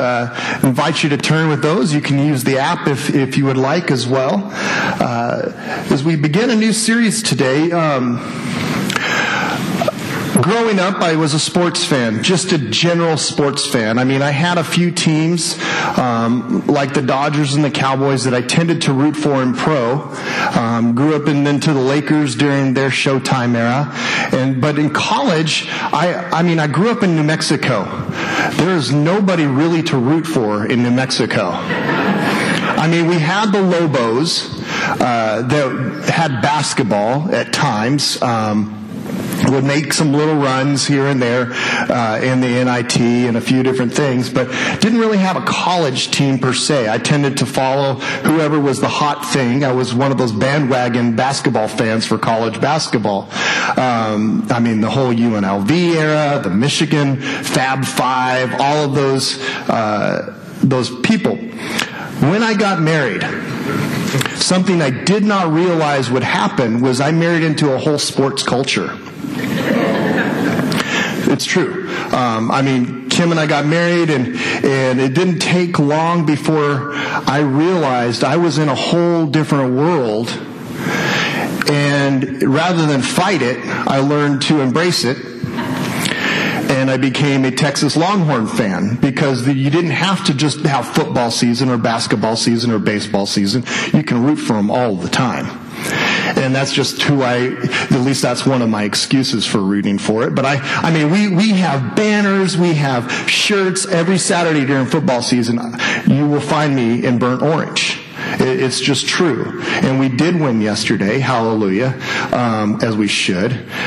invite you to turn with those. You can use the app if you would like as well. As we begin a new series today, growing up, I was a sports fan, just a general sports fan. I mean, I had a few teams, like the Dodgers and the Cowboys, that I tended to root for in pro. Grew up into the Lakers during their Showtime era. But in college, I grew up in New Mexico. There is nobody really to root for in New Mexico. I mean, we had the Lobos that had basketball at times. Would make some little runs here and there in the NIT and a few different things, but didn't really have a college team per se. I tended to follow whoever was the hot thing. I was one of those bandwagon basketball fans for college basketball. The whole UNLV era, the Michigan Fab Five, all of those people. When I got married, something I did not realize would happen was I married into a whole sports culture. It's true. Kim and I got married, and it didn't take long before I realized I was in a whole different world. And rather than fight it, I learned to embrace it. And I became a Texas Longhorn fan, because you didn't have to just have football season or basketball season or baseball season. You can root for them all the time. And that's just at least that's one of my excuses for rooting for it. But we have banners, we have shirts every Saturday during football season. You will find me in burnt orange. It's just true. And we did win yesterday. Hallelujah. As we should.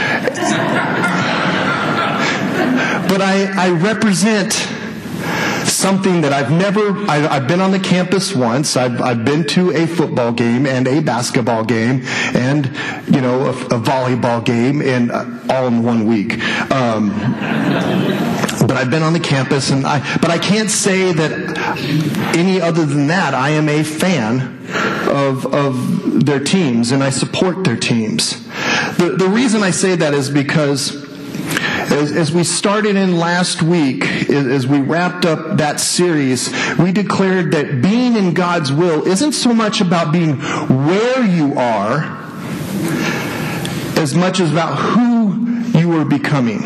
But I represent something that I've been on the campus once. I've been to a football game and a basketball game and, a volleyball game all in 1 week. But I've been on the campus, but I can't say that any other than that. I am a fan of their teams, and I support their teams. The reason I say that is because as we started in last week, as we wrapped up that series, we declared that being in God's will isn't so much about being where you are as much as about who you are becoming.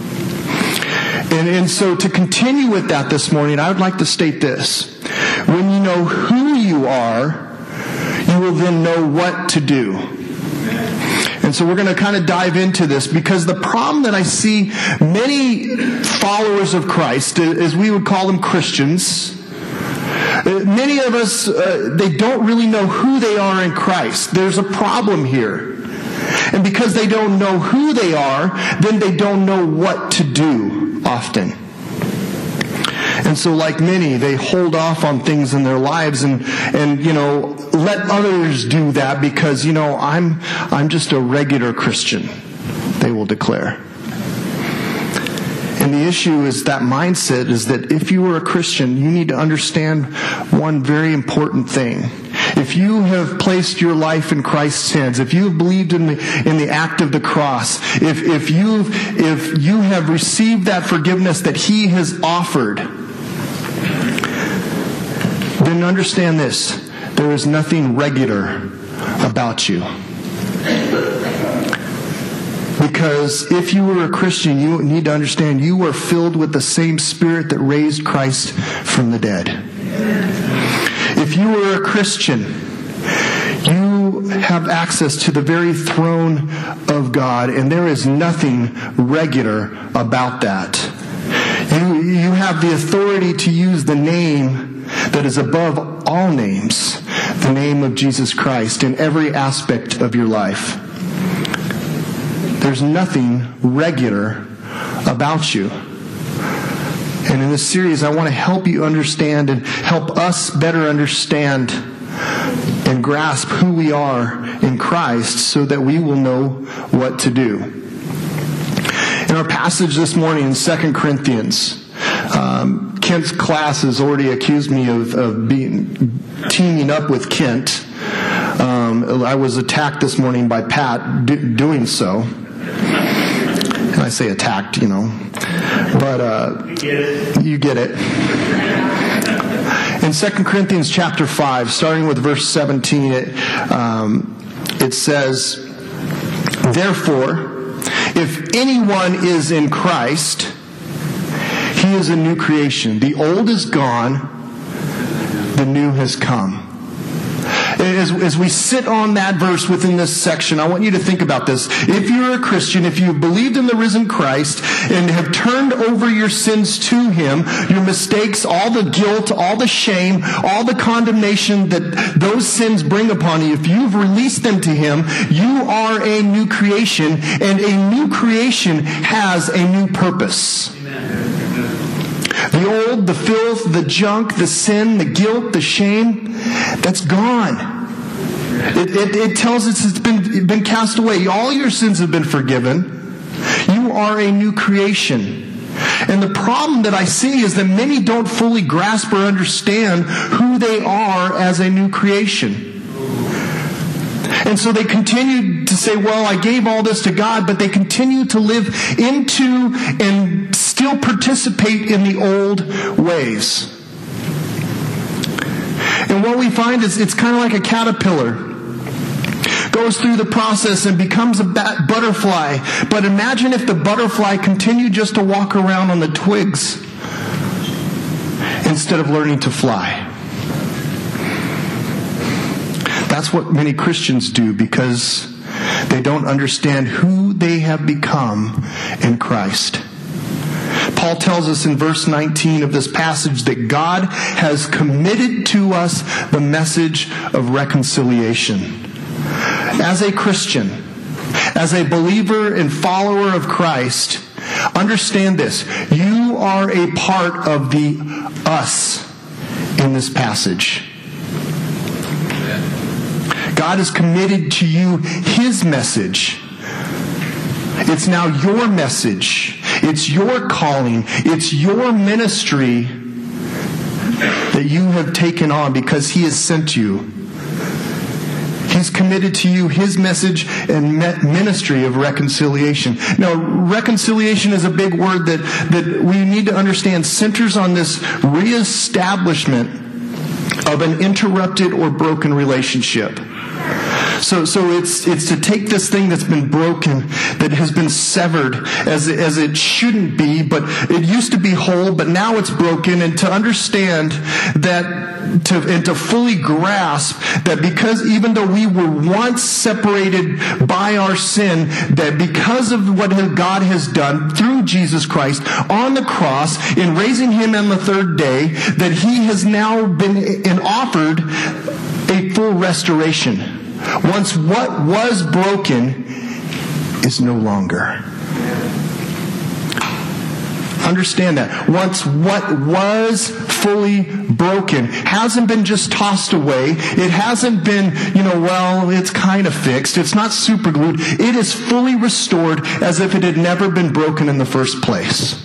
And so to continue with that this morning, I would like to state this. When you know who you are, you will then know what to do. And so we're going to kind of dive into this, because the problem that I see many followers of Christ, as we would call them Christians, many of us, they don't really know who they are in Christ. There's a problem here. And because they don't know who they are, then they don't know what to do often. And so like many, they hold off on things in their lives and let others do that because, I'm just a regular Christian, they will declare. And the issue is that mindset is that if you are a Christian, you need to understand one very important thing. If you have placed your life in Christ's hands, if you have believed in the act of the cross, if you have received that forgiveness that He has offered, then understand this: there is nothing regular about you. Because if you were a Christian, you need to understand you were filled with the same Spirit that raised Christ from the dead. If you were a Christian, you have access to the very throne of God, and there is nothing regular about that. You have the authority to use the name that is above all names, the name of Jesus Christ, in every aspect of your life. There's nothing regular about you. And in this series, I want to help you understand and help us better understand and grasp who we are in Christ so that we will know what to do. In our passage this morning in 2 Corinthians, Kent's class has already accused me of teaming up with Kent. I was attacked this morning by Pat doing so. And I say attacked, but you get it. In 2 Corinthians chapter 5, starting with verse 17, it says, "Therefore, if anyone is in Christ, he is a new creation. The old is gone, the new has come." As we sit on that verse within this section, I want you to think about this. If you're a Christian, if you've believed in the risen Christ and have turned over your sins to Him, your mistakes, all the guilt, all the shame, all the condemnation that those sins bring upon you, if you've released them to Him, you are a new creation, and a new creation has a new purpose. The old, the filth, the junk, the sin, the guilt, the shame, that's gone. It tells us it's been cast away. All your sins have been forgiven. You are a new creation. And the problem that I see is that many don't fully grasp or understand who they are as a new creation. And so they continue to say, well, I gave all this to God, but they continue to live into and still participate in the old ways. And what we find is it's kind of like a caterpillar. Goes through the process and becomes a butterfly. But imagine if the butterfly continued just to walk around on the twigs instead of learning to fly. That's what many Christians do because they don't understand who they have become in Christ. Paul tells us in verse 19 of this passage that God has committed to us the message of reconciliation. As a Christian, as a believer and follower of Christ, understand this. You are a part of the us in this passage. God has committed to you His message. It's now your message. It's your calling. It's your ministry that you have taken on because He has sent you. He's committed to you His message and ministry of reconciliation. Now, reconciliation is a big word that we need to understand centers on this reestablishment of an interrupted or broken relationship. So it's to take this thing that's been broken, that has been severed as it shouldn't be, but it used to be whole, but now it's broken, and to understand that, and to fully grasp that because even though we were once separated by our sin, that because of what God has done through Jesus Christ on the cross, in raising Him on the third day, that He has now been and offered a full restoration. Once what was broken is no longer. Understand that. Once what was fully broken hasn't been just tossed away. It hasn't been, well, it's kind of fixed. It's not super glued. It is fully restored as if it had never been broken in the first place.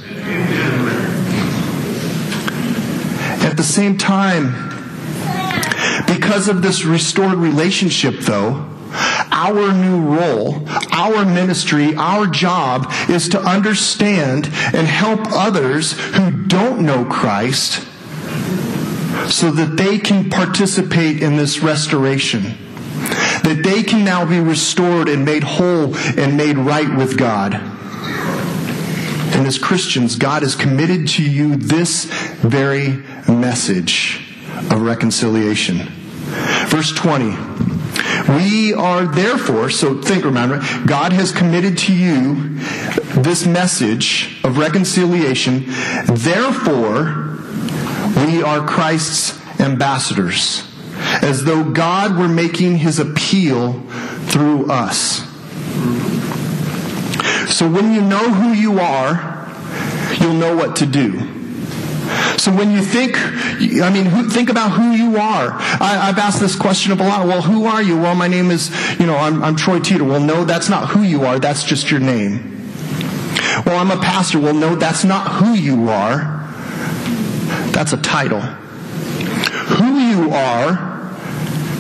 At the same time, because of this restored relationship, though, our new role, our ministry, our job is to understand and help others who don't know Christ so that they can participate in this restoration. That they can now be restored and made whole and made right with God. And as Christians, God has committed to you this very message of reconciliation. Verse 20. We are therefore, so remember, God has committed to you this message of reconciliation. Therefore, we are Christ's ambassadors, as though God were making His appeal through us. So when you know who you are, you'll know what to do. So when you think about who you are. I've asked this question a lot. Well, who are you? Well, my name is, I'm Troy Teeter. Well, no, that's not who you are. That's just your name. Well, I'm a pastor. Well, no, that's not who you are. That's a title. Who you are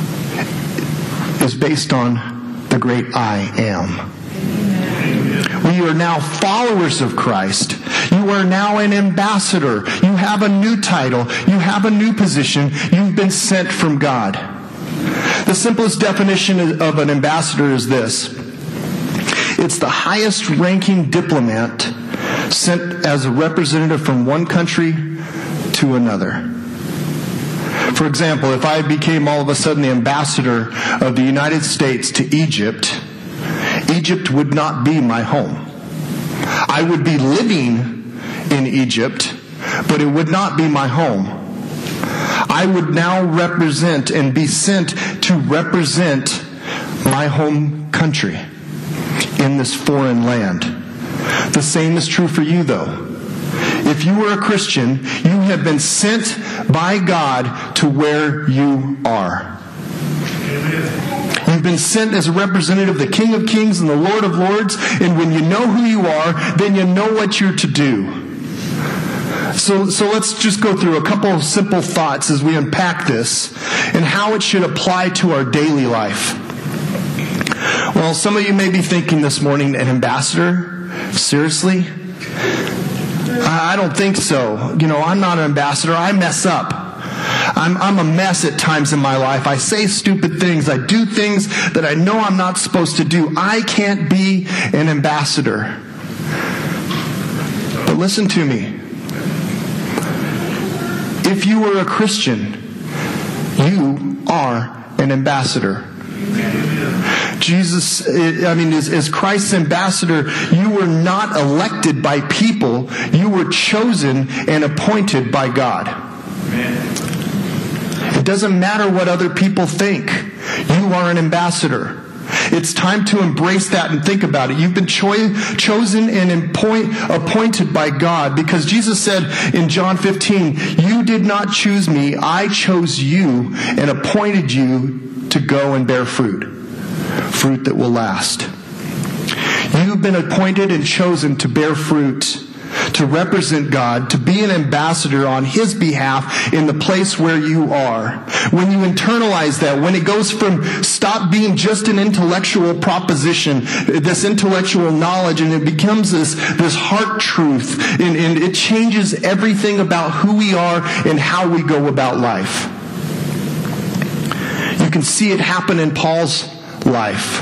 is based on the great I am. When we are now followers of Christ. You are now an ambassador. You have a new title. You have a new position. You've been sent from God. The simplest definition of an ambassador is this. It's the highest ranking diplomat sent as a representative from one country to another. For example, if I became all of a sudden the ambassador of the United States to Egypt, Egypt would not be my home. I would be living in Egypt, but it would not be my home. I would now represent and be sent to represent my home country in this foreign land. The same is true for you, though. If you are a Christian, you have been sent by God to where you are. You've been sent as a representative of the King of Kings and the Lord of Lords, and when you know who you are, then you know what you're to do. So let's just go through a couple of simple thoughts as we unpack this and how it should apply to our daily life. Well, some of you may be thinking this morning, an ambassador? Seriously? I don't think so. I'm not an ambassador. I mess up. I'm a mess at times in my life. I say stupid things. I do things that I know I'm not supposed to do. I can't be an ambassador. But listen to me. If you were a Christian, you are an ambassador. Jesus, as Christ's ambassador, you were not elected by people. You were chosen and appointed by God. It doesn't matter what other people think. You are an ambassador. It's time to embrace that and think about it. You've been chosen and appointed by God, because Jesus said in John 15, "You did not choose me, I chose you and appointed you to go and bear fruit that will last." You've been appointed and chosen to bear fruit, to represent God, to be an ambassador on His behalf in the place where you are. When you internalize that, when it goes from stop being just an intellectual proposition, this intellectual knowledge, and it becomes this heart truth, and it changes everything about who we are and how we go about life. You can see it happen in Paul's life.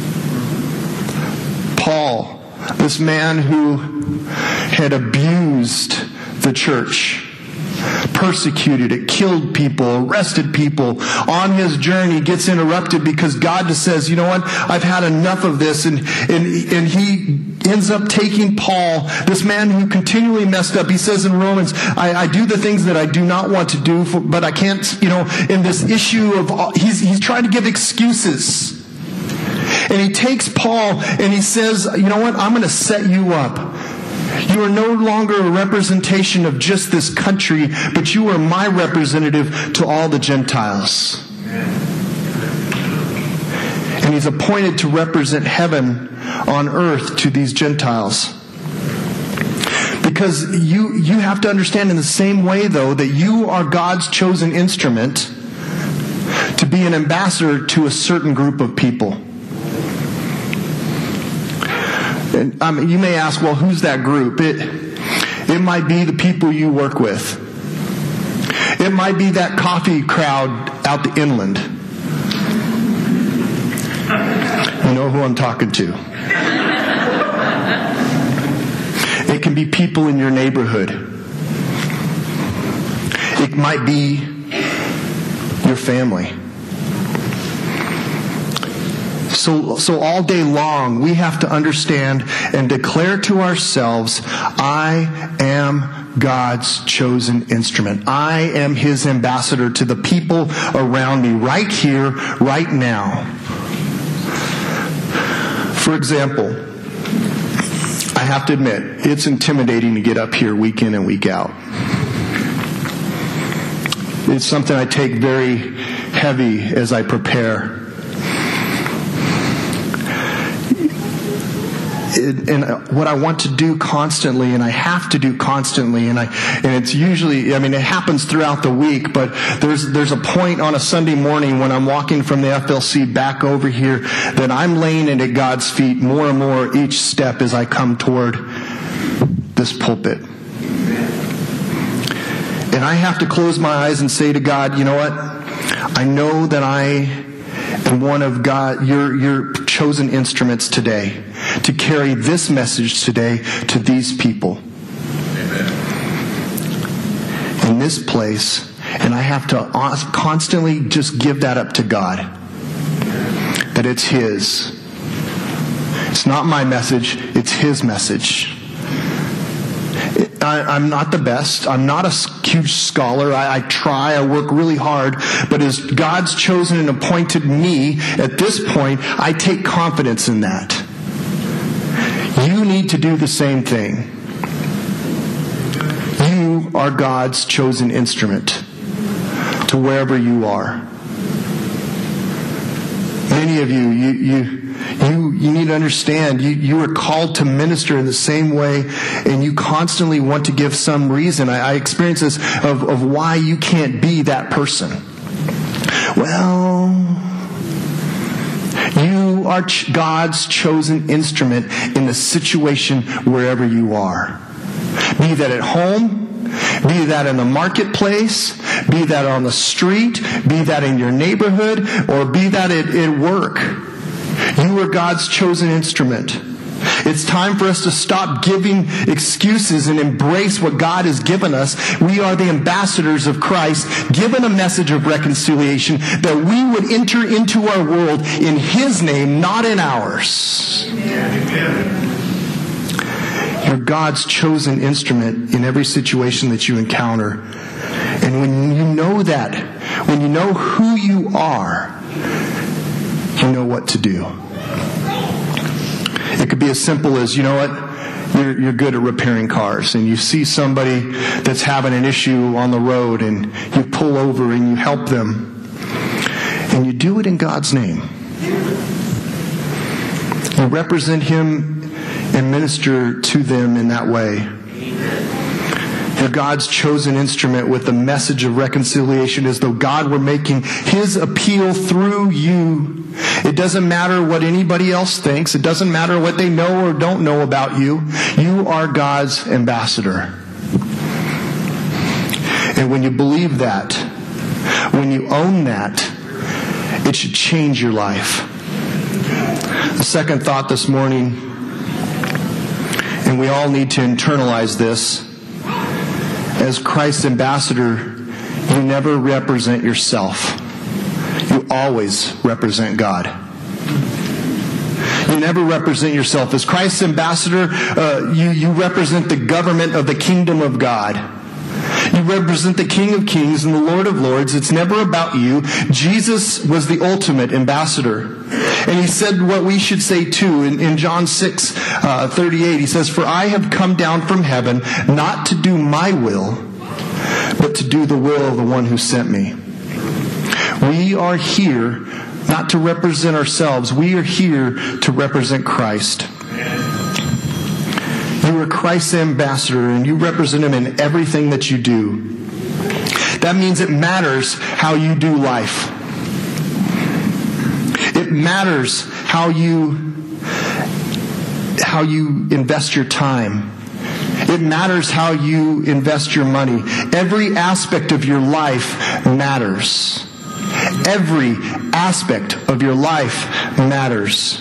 Paul, this man who had abused the church, persecuted it, killed people, arrested people, on his journey gets interrupted because God just says, "You know what? I've had enough of this." And he ends up taking Paul, this man who continually messed up. He says in Romans, I do the things that I do not want to do, but I can't, in this issue of, he's trying to give excuses. And he takes Paul and he says, "You know what? I'm going to set you up. You are no longer a representation of just this country, but you are my representative to all the Gentiles." And he's appointed to represent heaven on earth to these Gentiles. Because you have to understand in the same way, though, that you are God's chosen instrument to be an ambassador to a certain group of people. And you may ask, well, who's that group? It might be the people you work with. It might be that coffee crowd out the inland. You know who I'm talking to. It can be people in your neighborhood. It might be your family. So all day long, we have to understand and declare to ourselves, I am God's chosen instrument. I am His ambassador to the people around me right here, right now. For example, I have to admit, it's intimidating to get up here week in and week out. It's something I take very heavy as I prepare. and what I want to do constantly, and I have to do constantly, and it's usually, it happens throughout the week, but there's a point on a Sunday morning when I'm walking from the FLC back over here that I'm laying it at God's feet more and more each step as I come toward this pulpit. And I have to close my eyes and say to God, you know what? I know that I am one of God, your chosen instruments today to carry this message today to these people. Amen. In this place, and I have to constantly just give that up to God. That it's His. It's not my message, it's His message. I'm not the best. I'm not a huge scholar. I try. I work really hard. But as God's chosen and appointed me at this point, I take confidence in that. You need to do the same thing. You are God's chosen instrument to wherever you are. Many of you need to understand, you are called to minister in the same way, and you constantly want to give some reason. I experience this of why you can't be that person. Well, you are God's chosen instrument in the situation wherever you are. Be that at home, be that in the marketplace, be that on the street, be that in your neighborhood, or be that at work. You are God's chosen instrument. It's time for us to stop giving excuses and embrace what God has given us. We are the ambassadors of Christ, given a message of reconciliation, that we would enter into our world in His name, not in ours. You're God's chosen instrument in every situation that you encounter. And when you know that, when you know who you are, you know what to do. It could be as simple as, you know what, you're good at repairing cars, and you see somebody that's having an issue on the road, and you pull over and you help them, and you do it in God's name. You represent Him and minister to them in that way. You're God's chosen instrument with the message of reconciliation, as though God were making His appeal through you. It doesn't matter what anybody else thinks. It doesn't matter what they know or don't know about you. You are God's ambassador. And when you believe that, when you own that, it should change your life. The second thought this morning, and we all need to internalize this, as Christ's ambassador, you never represent yourself. You always represent God. You never represent yourself. As Christ's ambassador, you represent the government of the kingdom of God. You represent the King of Kings and the Lord of Lords. It's never about you. Jesus was the ultimate ambassador. And He said what we should say too. In John 6:38, He says, "For I have come down from heaven not to do my will, but to do the will of the one who sent me." We are here not to represent ourselves. We are here to represent Christ. You are Christ's ambassador, and you represent Him in everything that you do. That means it matters how you do life. It matters how you invest your time. It matters how you invest your money. Every aspect of your life matters. Every aspect of your life matters.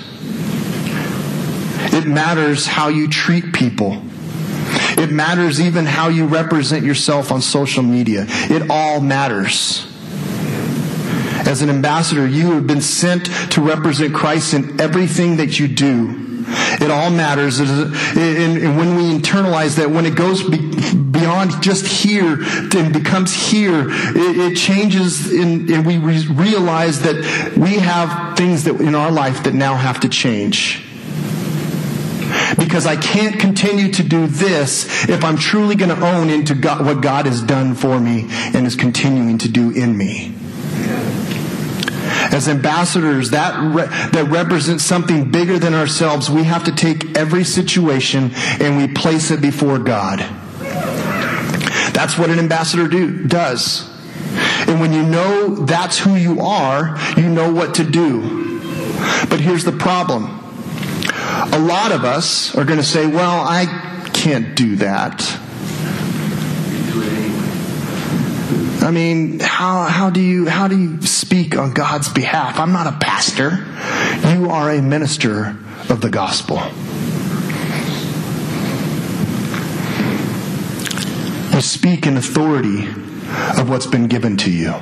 It matters how you treat people. It matters even how you represent yourself on social media. It all matters. As an ambassador, you have been sent to represent Christ in everything that you do. It all matters. And when we internalize that, when it goes beyond just here and becomes here, it changes, and we realize that we have things that in our life that now have to change. Because I can't continue to do this if I'm truly going to own into God, what God has done for me and is continuing to do in me. As ambassadors, that represents something bigger than ourselves. We have to take every situation and we place it before God. That's what an ambassador does. And when you know that's who you are, you know what to do. But here's the problem. A lot of us are going to say, well, I can't do that. I mean, how do you speak on God's behalf? I'm not a pastor. You are a minister of the gospel. You speak in authority of what's been given to you.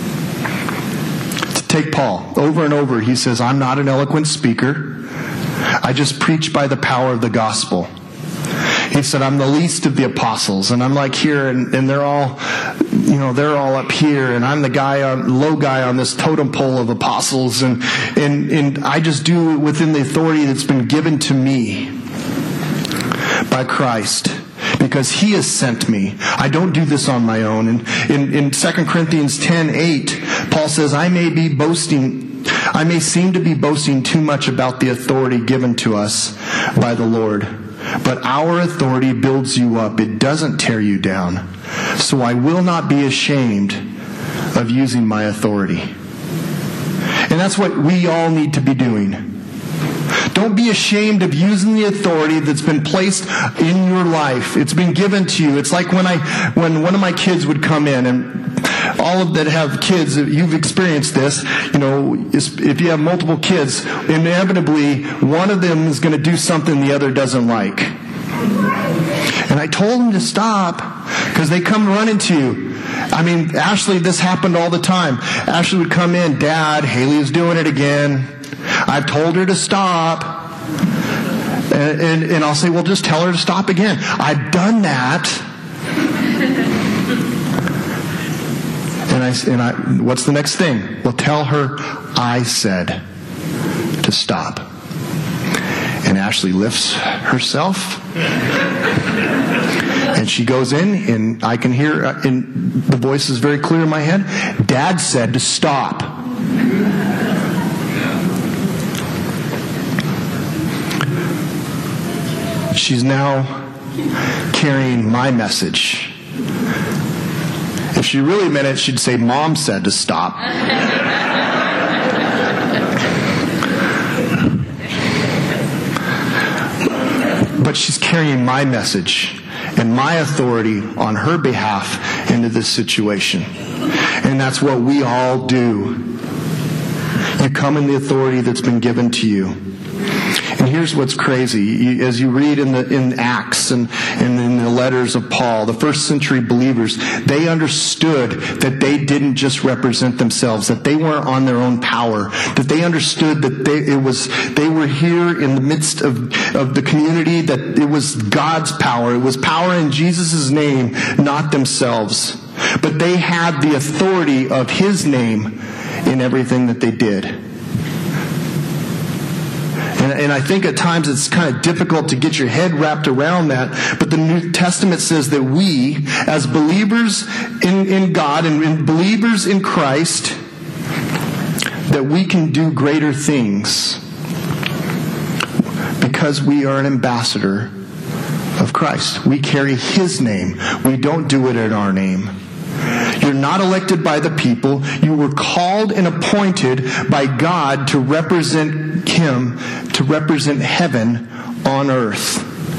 Take Paul. Over and over he says, I'm not an eloquent speaker. I just preach by the power of the gospel. He said, I'm the least of the apostles, and I'm like here, and they're all, they're all up here, and I'm the low guy on this totem pole of apostles, and I just do it within the authority that's been given to me by Christ, because He has sent me. I don't do this on my own. And in 2 Corinthians 10:8, Paul says, I may seem to be boasting too much about the authority given to us by the Lord. But our authority builds you up. It doesn't tear you down. So I will not be ashamed of using my authority. And that's what we all need to be doing. Don't be ashamed of using the authority that's been placed in your life. It's been given to you. It's like when one of my kids would come in, and all of that have kids, you've experienced this, if you have multiple kids, inevitably one of them is going to do something the other doesn't like. And I told them to stop because they come running to you. I mean, Ashley, this happened all the time. Ashley would come in, Dad, Haley is doing it again. I've told her to stop. And I'll say, well, just tell her to stop again. I've done that. And what's the next thing? Well, tell her I said to stop. And Ashley lifts herself. And she goes in, and I can hear, and the voice is very clear in my head, Dad said to stop. She's now carrying my message. If she really meant it, she'd say, Mom said to stop. But she's carrying my message and my authority on her behalf into this situation. And that's what we all do. You come in the authority that's been given to you. And here's what's crazy. As you read in Acts and in the letters of Paul, the first century believers, they understood that they didn't just represent themselves, that they weren't on their own power, that they understood that they were here in the midst of the community, that it was God's power. It was power in Jesus' name, not themselves. But they had the authority of His name in everything that they did. And I think at times it's kind of difficult to get your head wrapped around that. But the New Testament says that we, as believers in God and believers in Christ, that we can do greater things because we are an ambassador of Christ. We carry His name. We don't do it in our name. You're not elected by the people. You were called and appointed by God to represent Him, to represent heaven on earth.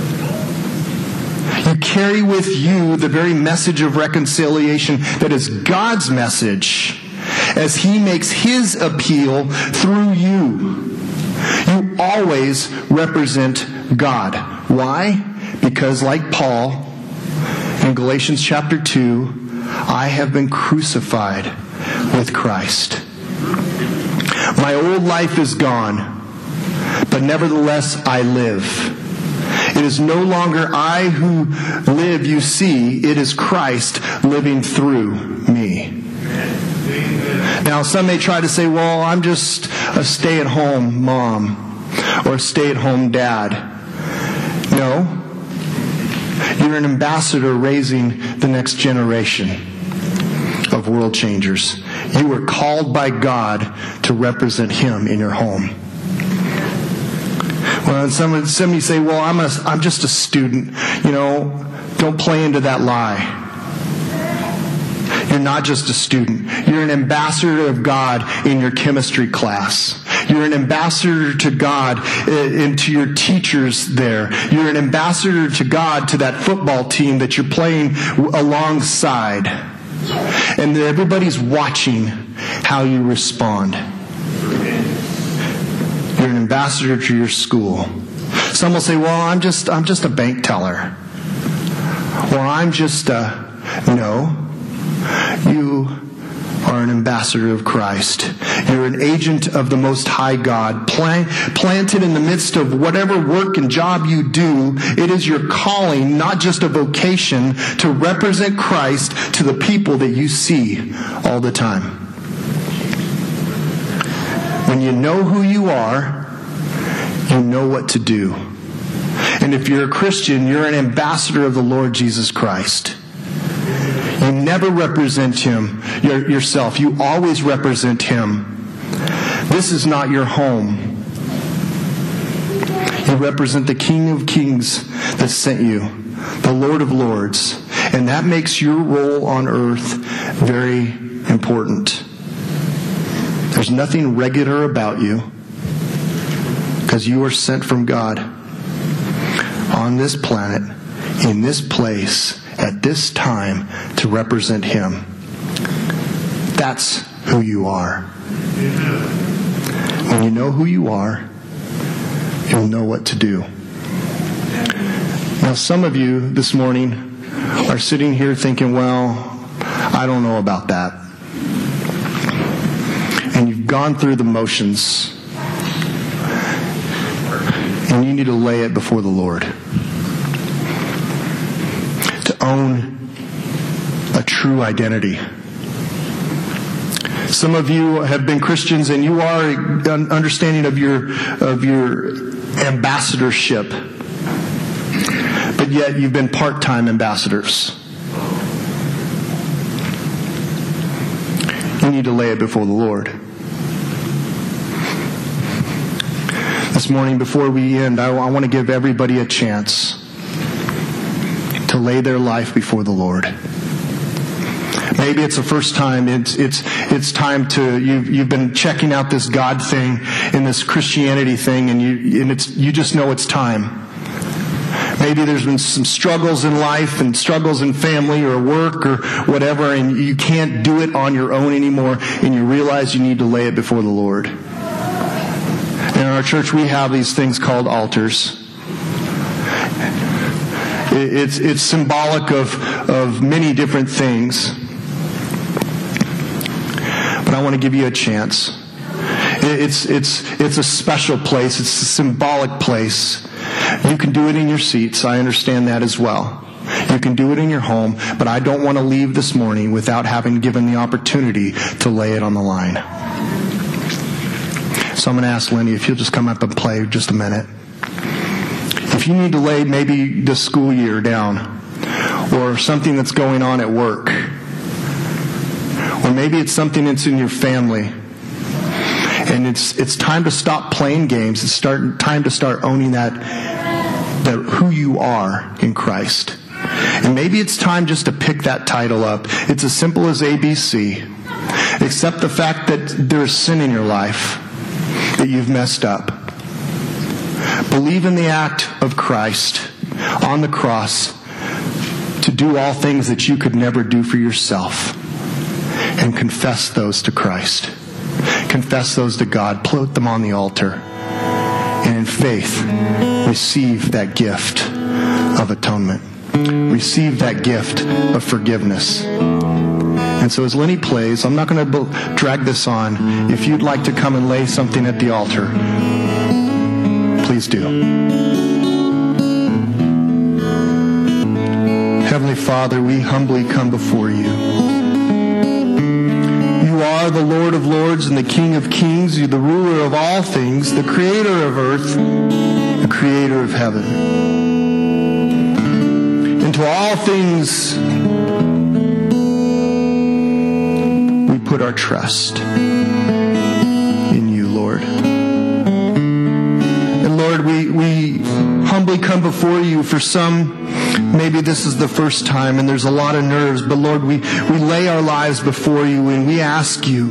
You carry with you the very message of reconciliation that is God's message as He makes His appeal through you. You always represent God. Why? Because like Paul in Galatians chapter 2, I have been crucified with Christ. My old life is gone, but nevertheless I live. It is no longer I who live, you see. It is Christ living through me. Now, some may try to say, well, I'm just a stay-at-home mom or a stay-at-home dad. No. You're an ambassador raising the next generation of of World Changers. You were called by God to represent Him in your home. Well, and some of you say, well, I'm just a student. Don't play into that lie. You're not just a student. You're an ambassador of God in your chemistry class. You're an ambassador to God and to your teachers there. You're an ambassador to God to that football team that you're playing alongside. And everybody's watching how you respond. You're an ambassador to your school. Some will say, well, I'm just a bank teller. Or I'm just no. You are an ambassador of Christ. You're an agent of the Most High God, planted in the midst of whatever work and job you do. It is your calling, not just a vocation, to represent Christ to the people that you see all the time. When you know who you are, you know what to do. And if you're a Christian, you're an ambassador of the Lord Jesus Christ. You never represent Him yourself. You always represent Him. This is not your home. You represent the King of Kings that sent you, the Lord of Lords. And that makes your role on earth very important. There's nothing regular about you because you are sent from God on this planet, in this place, at this time, to represent Him. That's who you are. When you know who you are, you'll know what to do. Now, some of you this morning are sitting here thinking, well, I don't know about that. And you've gone through the motions. And you need to lay it before the Lord. To own a true identity. Some of you have been Christians and you are understanding of your ambassadorship, but yet you've been part-time ambassadors. You need to lay it before the Lord. This morning, before we end, I want to give everybody a chance to lay their life before the Lord. Maybe it's the first time. It's time to you've been checking out this God thing and this Christianity thing, and you just know it's time. Maybe there's been some struggles in life and struggles in family or work or whatever, and you can't do it on your own anymore, and you realize you need to lay it before the Lord. In our church, we have these things called altars. It's symbolic of many different things. But I want to give you a chance. It's a special place. It's a symbolic place. You can do it in your seats. I understand that as well. You can do it in your home, but I don't want to leave this morning without having given the opportunity to lay it on the line. So I'm going to ask Lenny if you'll just come up and play just a minute. If you need to lay maybe the school year down, or something that's going on at work, or maybe it's something that's in your family, and it's time to stop playing games. It's time to start owning that who you are in Christ. And maybe it's time just to pick that title up. It's as simple as ABC. Accept the fact that there's sin in your life, that you've messed up. Believe in the act of Christ on the cross to do all things that you could never do for yourself. And confess those to Christ. Confess those to God. Put them on the altar. And in faith, receive that gift of atonement. Receive that gift of forgiveness. And so as Lenny plays, I'm not going to drag this on. If you'd like to come and lay something at the altar, please do. Heavenly Father, we humbly come before you. You are the Lord of Lords and the King of Kings. You're the ruler of all things, the creator of earth, the creator of heaven. And to all things put our trust in you, Lord. And Lord, we humbly come before you. For some, maybe this is the first time and there's a lot of nerves, but Lord, we lay our lives before you and we ask you,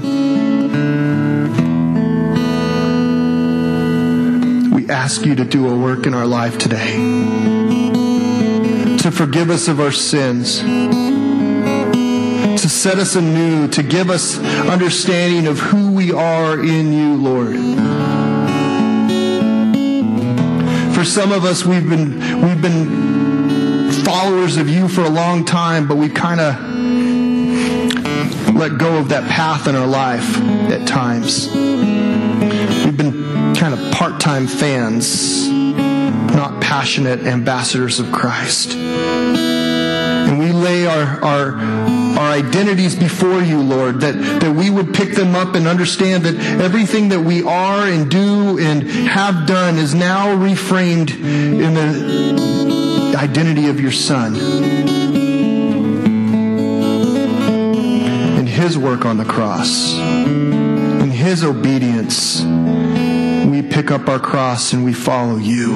to do a work in our life today, to forgive us of our sins, to set us anew, to give us understanding of who we are in you, Lord. For some of us, we've been followers of you for a long time, but we've kind of let go of that path in our life at times. We've been kind of part-time fans, not passionate ambassadors of Christ. And we lay our identities before you, Lord, that we would pick them up and understand that everything that we are and do and have done is now reframed in the identity of your Son. In His work on the cross, in His obedience, we pick up our cross and we follow you.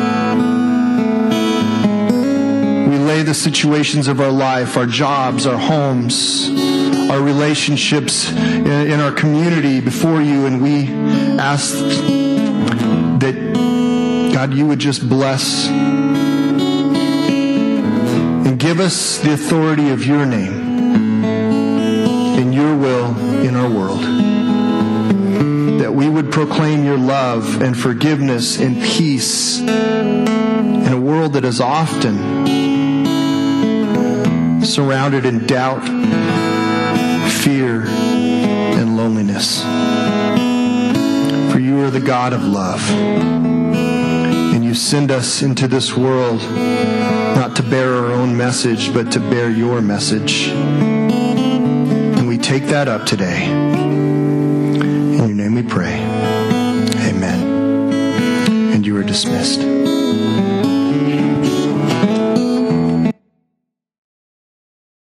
We lay the situations of our life, our jobs, our homes, our relationships in our community before you, and we ask that, God, you would just bless and give us the authority of your name and your will in our world. That we would proclaim your love and forgiveness and peace in a world that is often surrounded in doubt, fear, and loneliness. For you are the God of love. And you send us into this world not to bear our own message, but to bear your message. And we take that up today. In your name we pray. Amen. And you are dismissed.